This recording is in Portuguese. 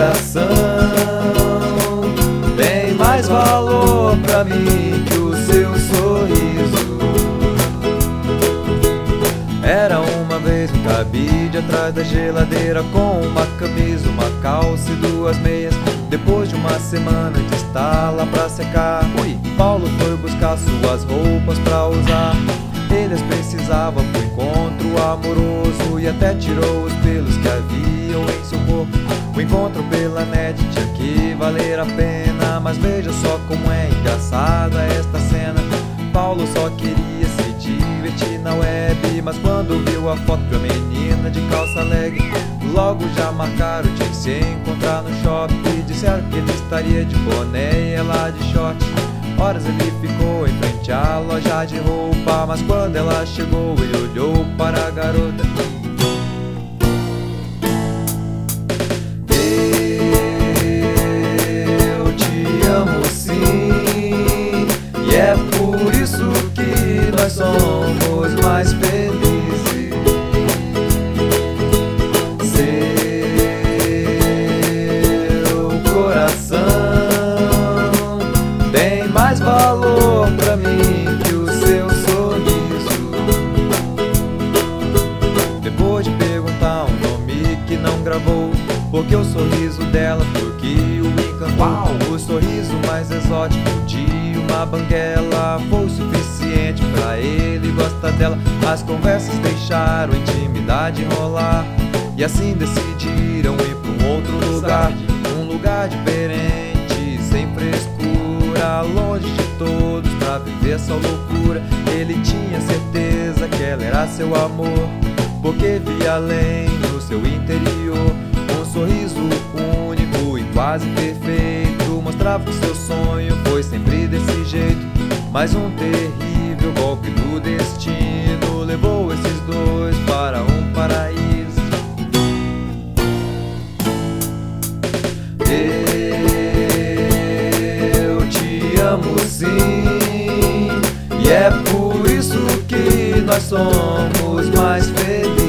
coração tem mais valor pra mim que o seu sorriso. Era uma vez um cabide atrás da geladeira, com uma camisa, uma calça e duas meias. Depois de uma semana de estar lá pra secar, Paulo foi buscar suas roupas pra usar. Eles precisavam pro encontro amoroso e até tirou os pelos que haviam em seu corpo. O encontro pela net tinha que valer a pena, mas veja só como é engraçada esta cena. Paulo só queria se divertir na web, mas quando viu a foto de uma menina de calça leg, logo já marcaram de se encontrar no shopping. Disseram que ele estaria de boné e ela de short. Horas ele ficou em frente à loja de roupa, mas quando ela chegou ele olhou para a garota. Eu te amo sim, e é por isso que nós somos mais felizes. Seu coração tem mais valor pra mim que o seu sorriso. Depois de perguntar um nome que não gravou, porque o sorriso dela foi o que o encantou. O sorriso mais exótico de uma banguela foi o suficiente pra ele gostar dela. As conversas deixaram a intimidade rolar, e assim decidiram ir pra um outro lugar. Um lugar diferente, sem frescura, longe de todos pra viver só loucura. Ele tinha certeza que ela era seu amor, porque via além no seu interior. Um sorriso único e quase perfeito mostrava que seu sonho foi sempre desse jeito. Mas um terrível golpe do destino levou esses dois para um paraíso. Eu te amo sim, e é por isso que nós somos mais felizes.